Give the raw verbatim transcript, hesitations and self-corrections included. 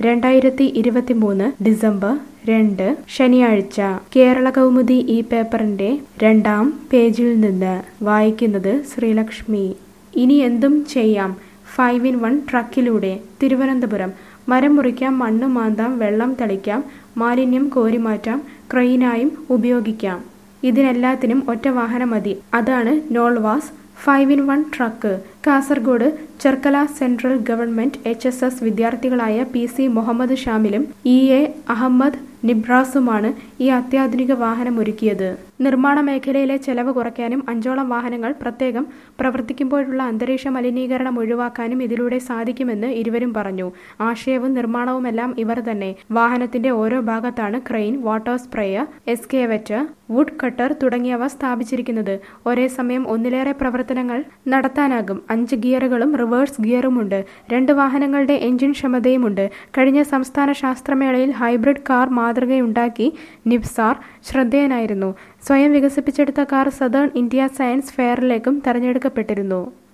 രണ്ടായിരത്തി ഇരുപത്തിമൂന്ന് ഡിസംബർ രണ്ട് ശനിയാഴ്ച കേരള കൗമുദി ഈ പേപ്പറിന്റെ രണ്ടാം പേജിൽ നിന്ന് വായിക്കുന്നത് ശ്രീലക്ഷ്മി. ഇനി എന്തും ചെയ്യാം, ഫൈവ് ഇൻ വൺ ട്രക്കിലൂടെ. തിരുവനന്തപുരം. മരം മുറിക്കാം, മണ്ണ് മാന്താം, വെള്ളം തളിക്കാം, മാലിന്യം കോരിമാറ്റാം, ക്രെയിനായും ഉപയോഗിക്കാം. ഇതിനെല്ലാത്തിനും ഒറ്റ വാഹനം മതി. അതാണ് നോൾവാസ് five in one truck. Kasaragod Cherkala central government H S S വിദ്യാർത്ഥികളായ പി സി മുഹമ്മദ് ഷാമിലും ഇ എ അഹമ്മദ് നിബ്രാസുമാണ് ഈ അത്യാധുനിക വാഹനം ഒരുക്കിയത്. നിർമ്മാണ മേഖലയിലെ ചെലവ് കുറയ്ക്കാനും അഞ്ചോളം വാഹനങ്ങൾ പ്രത്യേകം പ്രവർത്തിക്കുമ്പോഴുള്ള അന്തരീക്ഷ മലിനീകരണം ഒഴിവാക്കാനും ഇതിലൂടെ സാധിക്കുമെന്ന് ഇരുവരും പറഞ്ഞു. ആശയവും നിർമ്മാണവുമെല്ലാം ഇവർ തന്നെ. വാഹനത്തിന്റെ ഓരോ ഭാഗത്താണ് crane, water sprayer, excavator, wood cutter തുടങ്ങിയവ സ്ഥാപിച്ചിരിക്കുന്നത്. ഒരേ സമയം ഒന്നിലേറെ പ്രവർത്തനങ്ങൾ നടത്താനാകും. അഞ്ച് ഗിയറുകളും റിവേഴ്സ് ഗിയറുമുണ്ട്. രണ്ട് വാഹനങ്ങളുടെ എഞ്ചിൻ ക്ഷമതയുമുണ്ട്. കഴിഞ്ഞ സംസ്ഥാന ശാസ്ത്രമേളയിൽ ഹൈബ്രിഡ് കാർ മാതൃകയുണ്ടാക്കി നിബ്സാർ ശ്രദ്ധേയനായിരുന്നു. സ്വയം വികസിപ്പിച്ചെടുത്ത കാർ സദേൺ ഇന്ത്യ സയൻസ് ഫെയറിലേക്കും തെരഞ്ഞെടുക്കപ്പെട്ടിരുന്നു.